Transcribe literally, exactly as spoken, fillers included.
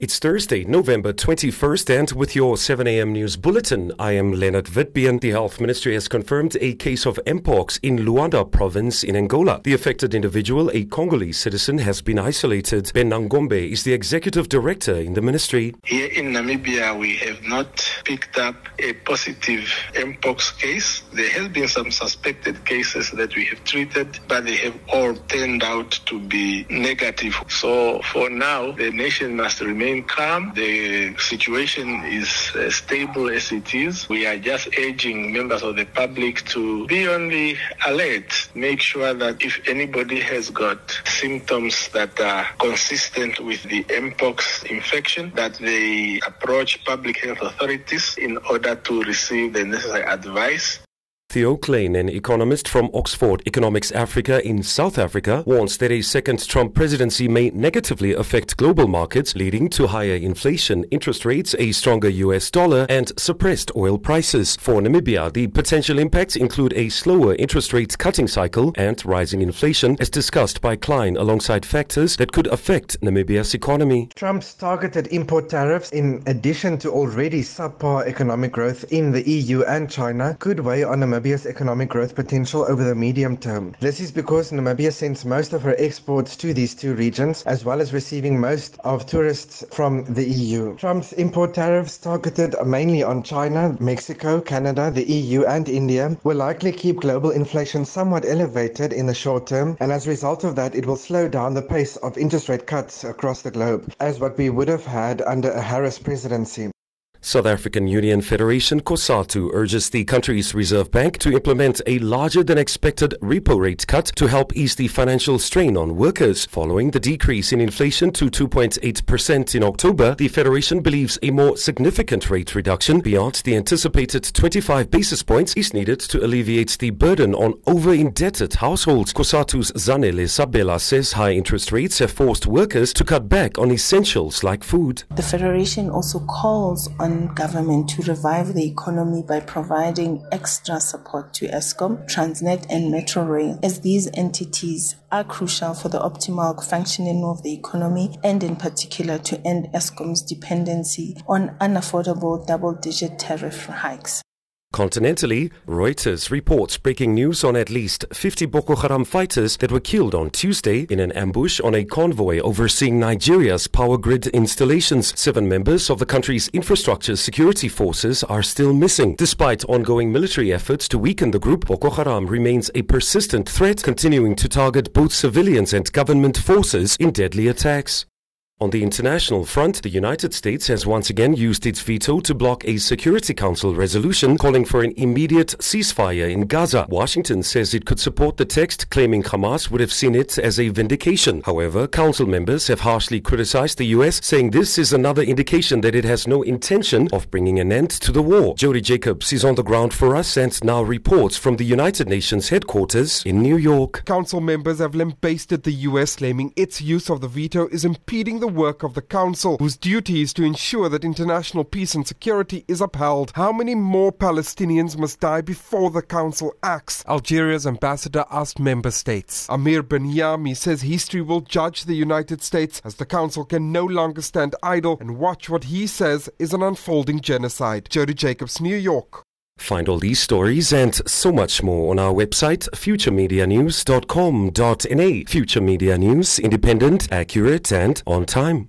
It's Thursday, November twenty-first, and with your seven a.m. news bulletin, I am Leonard Witbeen. The Health Ministry has confirmed a case of Mpox in Luanda province in Angola. The affected individual, a Congolese citizen, has been isolated. Ben Nangombe is the executive director in the ministry. Here in Namibia, we have not picked up a positive Mpox case. There have been some suspected cases that we have treated, but they have all turned out to be negative. So for now, the nation must remain calm. The situation is as stable as it is. We are just urging members of the public to be on the alert. Make sure that if anybody has got symptoms that are consistent with the Mpox infection, that they approach public health authorities in order to receive the necessary advice. Theo Klein, an economist from Oxford Economics Africa in South Africa, warns that a second Trump presidency may negatively affect global markets, leading to higher inflation, interest rates, a stronger U S dollar, and suppressed oil prices. For Namibia, the potential impacts include a slower interest rate cutting cycle and rising inflation, as discussed by Klein, alongside factors that could affect Namibia's economy. Trump's targeted import tariffs, in addition to already subpar economic growth in the E U and China, could weigh on Namibia Namibia's economic growth potential over the medium term. This is because Namibia sends most of her exports to these two regions, as well as receiving most of tourists from the E U. Trump's import tariffs, targeted mainly on China, Mexico, Canada, the E U and India, will likely keep global inflation somewhat elevated in the short term, and as a result of that, it will slow down the pace of interest rate cuts across the globe, as what we would have had under a Harris presidency. South African Union Federation COSATU urges the country's Reserve Bank to implement a larger than expected repo rate cut to help ease the financial strain on workers. Following the decrease in inflation to two point eight percent in October, the Federation believes a more significant rate reduction beyond the anticipated twenty-five basis points is needed to alleviate the burden on over-indebted households. COSATU's Zanele Sabela says high interest rates have forced workers to cut back on essentials like food. The Federation also calls on government to revive the economy by providing extra support to Eskom, Transnet and Metro Rail, as these entities are crucial for the optimal functioning of the economy, and in particular to end Eskom's dependency on unaffordable double-digit tariff hikes. Continentally, Reuters reports breaking news on at least fifty Boko Haram fighters that were killed on Tuesday in an ambush on a convoy overseeing Nigeria's power grid installations. Seven members of the country's infrastructure security forces are still missing. Despite ongoing military efforts to weaken the group, Boko Haram remains a persistent threat, continuing to target both civilians and government forces in deadly attacks. On the international front, the United States has once again used its veto to block a Security Council resolution calling for an immediate ceasefire in Gaza. Washington says it could support the text, claiming Hamas would have seen it as a vindication. However, Council members have harshly criticized the U S, saying this is another indication that it has no intention of bringing an end to the war. Jody Jacobs is on the ground for us and now reports from the United Nations headquarters in New York. Council members have lambasted the U S, claiming its use of the veto is impeding the work of the Council, whose duty is to ensure that international peace and security is upheld. How many more Palestinians must die before the Council acts? Algeria's ambassador asked member states. Amir Benyami says history will judge the United States, as the Council can no longer stand idle and watch what he says is an unfolding genocide. Jody Jacobs, New York. Find all these stories and so much more on our website, future media news dot com dot n a. Future Media News, independent, accurate and on time.